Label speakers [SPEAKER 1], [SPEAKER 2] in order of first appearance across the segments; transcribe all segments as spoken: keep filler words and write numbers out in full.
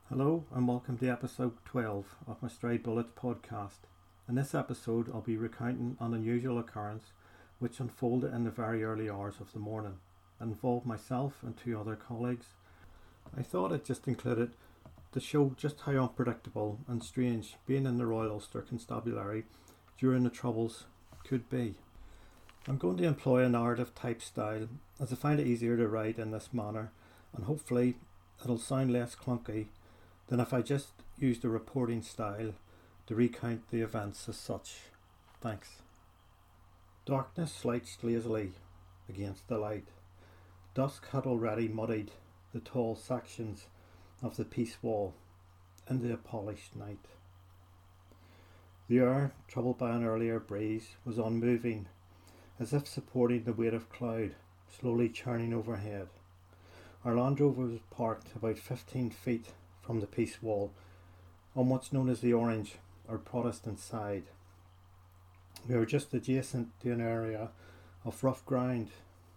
[SPEAKER 1] Hello and welcome to episode twelve of my Stray Bullets podcast. In this episode I'll be recounting an unusual occurrence which unfolded in the very early hours of the morning. It involved myself and two other colleagues. I thought it just included to show just how unpredictable and strange being in the Royal Ulster Constabulary during the Troubles could be. I'm going to employ a narrative type style as I find it easier to write in this manner, and hopefully it'll sound less clunky than if I just used a reporting style to recount the events as such. Thanks. Darkness slides lazily against the light. Dusk had already muddied the tall sections of the peace wall into a polished night. The air, troubled by an earlier breeze, was unmoving, as if supporting the weight of cloud slowly churning overhead. Our Land Rover was parked about fifteen feet from the peace wall on what's known as the Orange or Protestant side. We were just adjacent to an area of rough ground.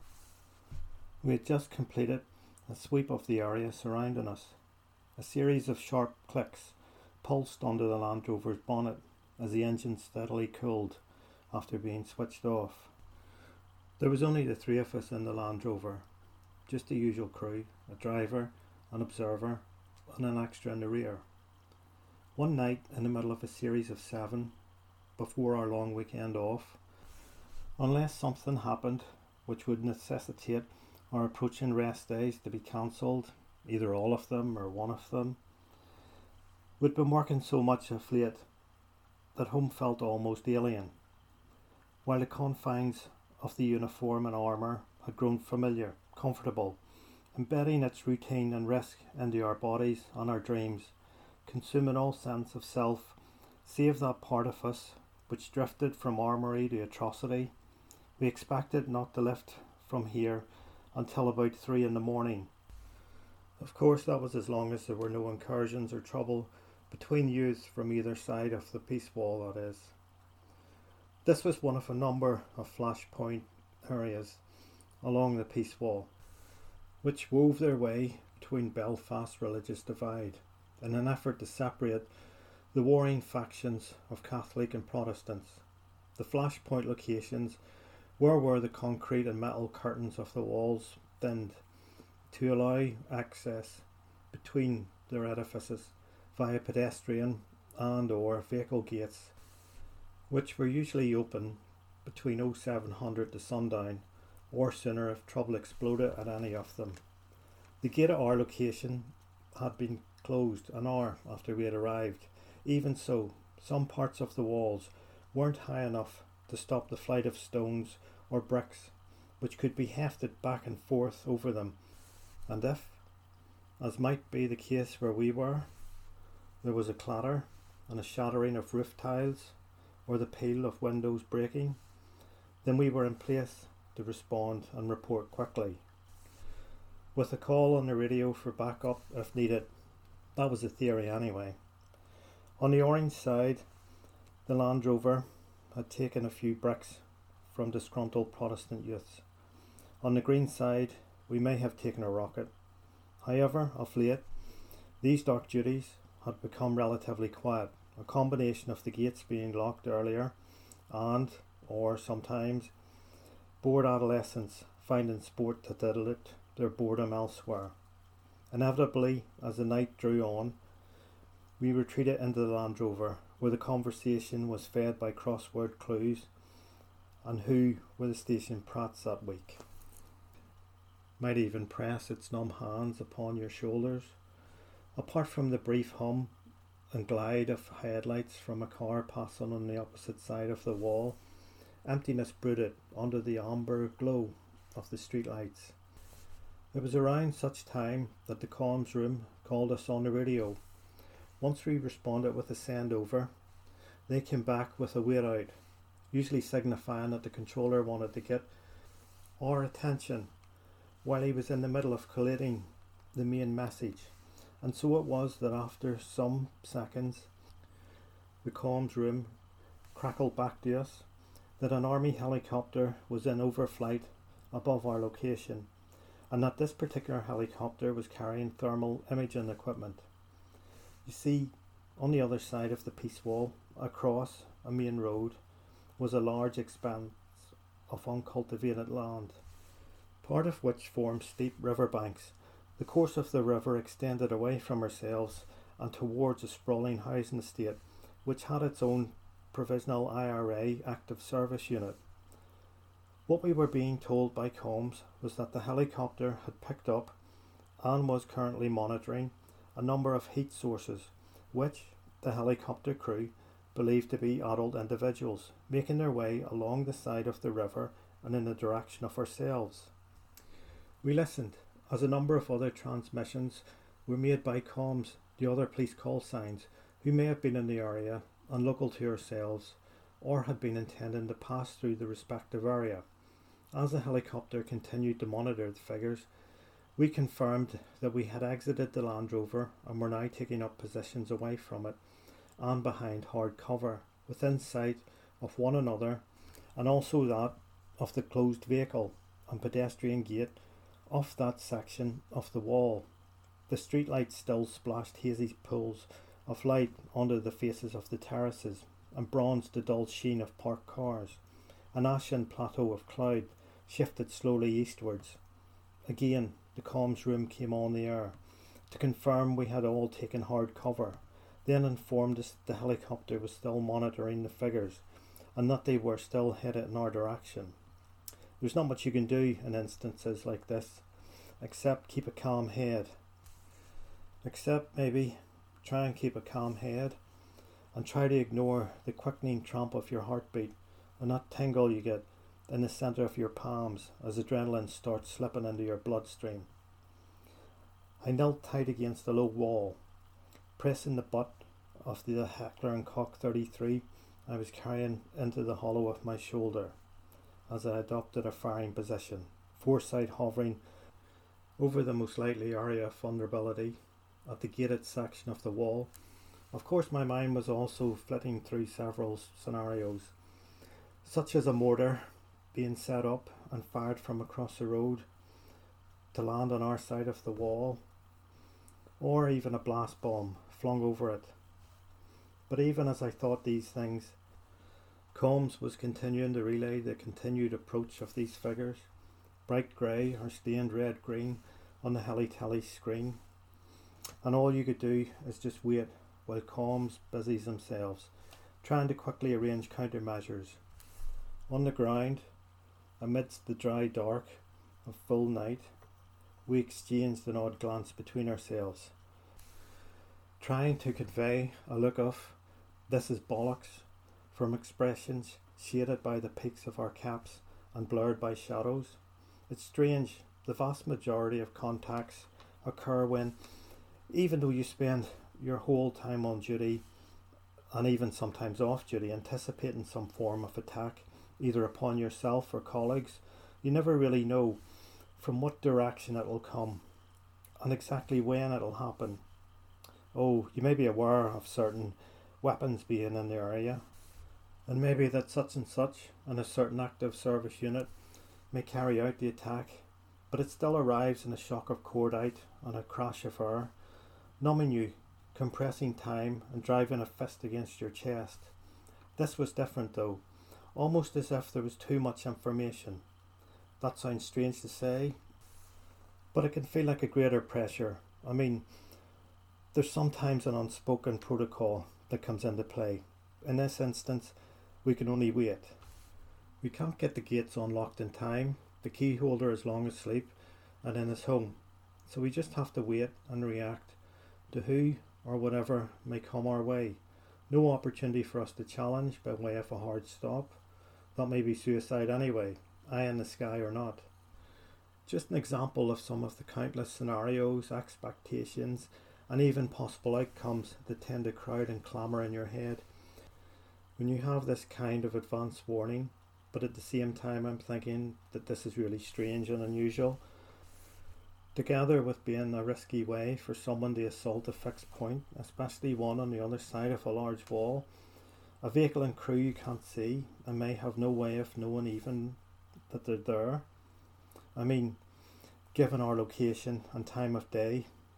[SPEAKER 1] We had just completed a sweep of the area surrounding us. A series of sharp clicks pulsed under the Land Rover's bonnet as the engine steadily cooled after being switched off. There was only the three of us in the Land Rover, just the usual crew, a driver, an observer, and an extra in the rear. One night, in the middle of a series of seven, before our long weekend off, unless something happened which would necessitate our approaching rest days to be cancelled, either all of them or one of them, we'd been working so much of late that home felt almost alien, while the confines of the uniform and armour had grown familiar, comfortable, embedding its routine and risk into our bodies and our dreams, consuming all sense of self, save that part of us which drifted from armoury to atrocity. We expected not to lift from here until about three in the morning. Of course, that was as long as there were no incursions or trouble between youths from either side of the peace wall, that is. This was one of a number of flashpoint areas along the peace wall, which wove their way between Belfast's religious divide in an effort to separate the warring factions of Catholic and Protestants. The flashpoint locations were where the concrete and metal curtains of the walls thinned to allow access between their edifices via pedestrian and or vehicle gates, which were usually open between oh seven hundred to sundown, or sooner if trouble exploded at any of them. The gate at our location had been closed an hour after we had arrived. Even so, some parts of the walls weren't high enough to stop the flight of stones or bricks which could be hefted back and forth over them, and if, as might be the case where we were, there was a clatter and a shattering of roof tiles or the peal of windows breaking, then we were in place to respond and report quickly, with a call on the radio for backup if needed. That was the theory anyway. On the Orange side, the Land Rover had taken a few bricks from disgruntled Protestant youths. On the Green side, we may have taken a rocket. However, of late, these dark duties had become relatively quiet, a combination of the gates being locked earlier and, or sometimes, bored adolescents finding sport to dilute their boredom elsewhere. Inevitably, as the night drew on, we retreated into the Land Rover, where the conversation was fed by crossword clues and who were the station prats that week. Might even press its numb hands upon your shoulders. Apart from the brief hum and glide of headlights from a car passing on the opposite side of the wall, emptiness brooded under the amber glow of the streetlights. It was around such time that the comms room called us on the radio. Once we responded with a send over, they came back with a wait out, usually signifying that the controller wanted to get our attention while he was in the middle of collating the main message. And so it was that after some seconds, the comms room crackled back to us that an army helicopter was in overflight above our location, and that this particular helicopter was carrying thermal imaging equipment. You see, on the other side of the peace wall, across a main road, was a large expanse of uncultivated land, part of which formed steep river banks. The course of the river extended away from ourselves and towards a sprawling housing estate, which had its own provisional I R A active service unit. What we were being told by comms was that the helicopter had picked up and was currently monitoring a number of heat sources, which the helicopter crew believed to be adult individuals making their way along the side of the river and in the direction of ourselves. We listened as a number of other transmissions were made by comms, the other police call signs, who may have been in the area and local to ourselves or had been intending to pass through the respective area. As the helicopter continued to monitor the figures, we confirmed that we had exited the Land Rover and were now taking up positions away from it and behind hard cover, within sight of one another and also that of the closed vehicle and pedestrian gate of that section of the wall. The streetlights still splashed hazy pools of light onto the faces of the terraces and bronzed the dull sheen of parked cars. An ashen plateau of cloud shifted slowly eastwards. Again, the comms room came on the air to confirm we had all taken hard cover, then informed us that the helicopter was still monitoring the figures and that they were still headed in our direction. There's not much you can do in instances like this except keep a calm head. Except maybe try and keep a calm head and try to ignore the quickening tramp of your heartbeat and that tingle you get in the centre of your palms as adrenaline starts slipping into your bloodstream. I knelt tight against the low wall, pressing the butt of the Heckler and Koch thirty-three I was carrying into the hollow of my shoulder as I adopted a firing position, foresight hovering over the most likely area of vulnerability at the gated section of the wall. Of course, my mind was also flitting through several scenarios, such as a mortar being set up and fired from across the road to land on our side of the wall, or even a blast bomb flung over it. But even as I thought these things, comms was continuing to relay the continued approach of these figures, bright grey or stained red-green on the heli-tele screen, and all you could do is just wait while comms busies themselves, trying to quickly arrange countermeasures. On the ground, amidst the dry dark of full night, we exchanged an odd glance between ourselves, trying to convey a look of "this is bollocks" from expressions shaded by the peaks of our caps and blurred by shadows. It's strange, the vast majority of contacts occur when, even though you spend your whole time on duty and even sometimes off duty anticipating some form of attack either upon yourself or colleagues, you never really know from what direction it will come and exactly when it will happen. Oh, you may be aware of certain weapons being in the area, and maybe that such and such and a certain active service unit may carry out the attack, but it still arrives in a shock of cordite and a crash of air, numbing you, compressing time and driving a fist against your chest. This was different though, almost as if there was too much information. That sounds strange to say, but it can feel like a greater pressure. I mean, there's sometimes an unspoken protocol that comes into play. In this instance, we can only wait. We can't get the gates unlocked in time. The key holder is long asleep and in his home, so we just have to wait and react to who or whatever may come our way. No opportunity for us to challenge by way of a hard stop. That may be suicide anyway, eye in the sky or not. Just an example of some of the countless scenarios, expectations, and even possible outcomes that tend to crowd and clamour in your head when you have this kind of advance warning. But at the same time, I'm thinking that this is really strange and unusual, together with being a risky way for someone to assault a fixed point, especially one on the other side of a large wall, a vehicle and crew you can't see and may have no way of knowing even that they're there. I mean, given our location and time of day,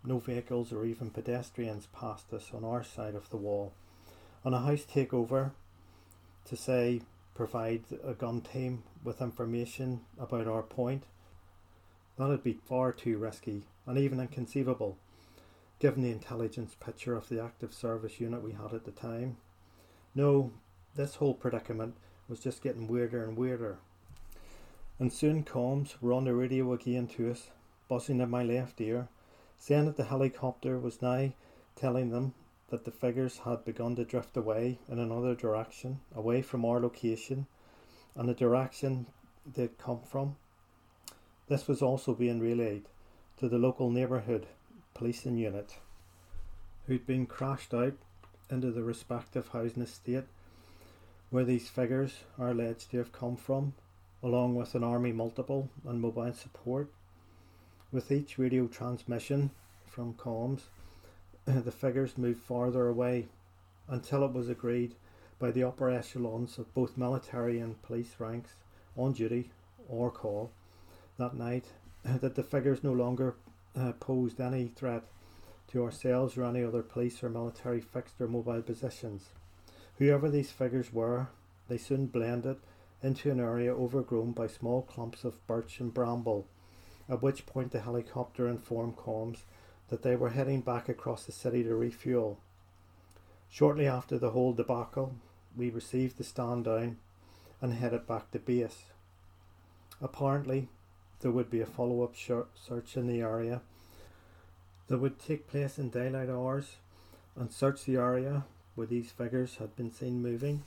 [SPEAKER 1] No vehicles or even pedestrians passed us on our side of the wall. On a house takeover, to say provide a gun team with information about our point, that would be far too risky and even inconceivable, given the intelligence picture of the active service unit we had at the time. No, this whole predicament was just getting weirder and weirder. And soon comms were on the radio again to us, buzzing in my left ear, saying that the helicopter was now telling them that the figures had begun to drift away in another direction, away from our location and the direction they'd come from. This was also being relayed to the local neighbourhood policing unit, who'd been crashed out into the respective housing estate where these figures are alleged to have come from, along with an army multiple and mobile support. With each radio transmission from comms, the figures moved farther away until it was agreed by the upper echelons of both military and police ranks on duty or call that night that the figures no longer uh, posed any threat to ourselves or any other police or military fixed or mobile positions. Whoever these figures were, they soon blended into an area overgrown by small clumps of birch and bramble, at which point the helicopter informed comms that they were heading back across the city to refuel. Shortly after the whole debacle, we received the stand down and headed back to base. Apparently, there would be a follow-up search in the area that would take place in daylight hours and search the area where these figures had been seen moving.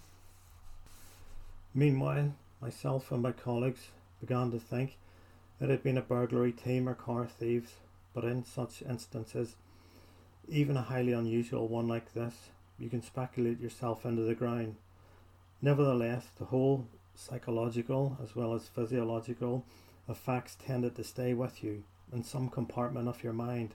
[SPEAKER 1] Meanwhile, myself and my colleagues began to think it had been a burglary team or car thieves, but in such instances, even a highly unusual one like this, you can speculate yourself into the ground. Nevertheless, the whole psychological as well as physiological effects tended to stay with you in some compartment of your mind.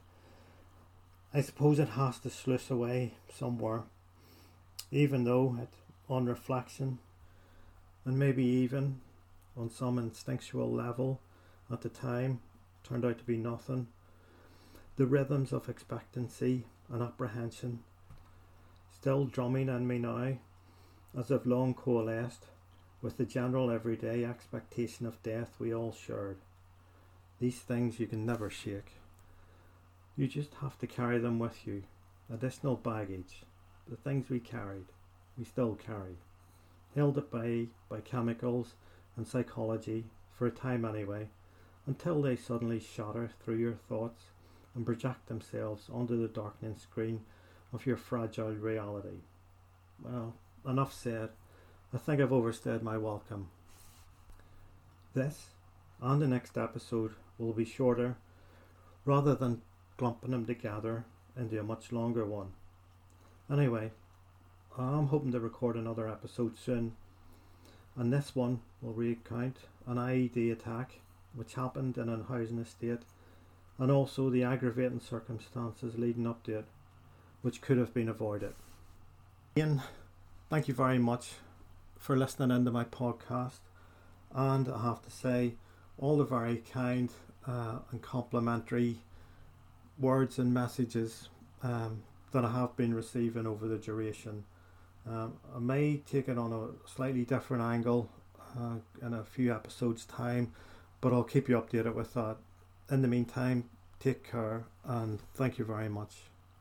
[SPEAKER 1] I suppose it has to sluice away somewhere, even though it, on reflection, and maybe even on some instinctual level at the time, turned out to be nothing. The rhythms of expectancy and apprehension, still drumming in me now, as if long coalesced with the general everyday expectation of death we all shared. These things you can never shake. You just have to carry them with you. Additional baggage, the things we carried, we still carry, held at bay by chemicals and psychology, for a time anyway, until they suddenly shatter through your thoughts and project themselves onto the darkening screen of your fragile reality. Well, enough said. I think I've overstayed my welcome. This and the next episode will be shorter, rather than clumping them together into a much longer one. Anyway, I'm hoping to record another episode soon, and this one will recount an I E D attack which happened in a housing estate, and also the aggravating circumstances leading up to it, which could have been avoided. Ian, thank you very much for listening into my podcast, and I have to say all the very kind uh, and complimentary words and messages um, that I have been receiving over the duration. Um, I may take it on a slightly different angle uh, in a few episodes time, but I'll keep you updated with that. In the meantime, take care and thank you very much.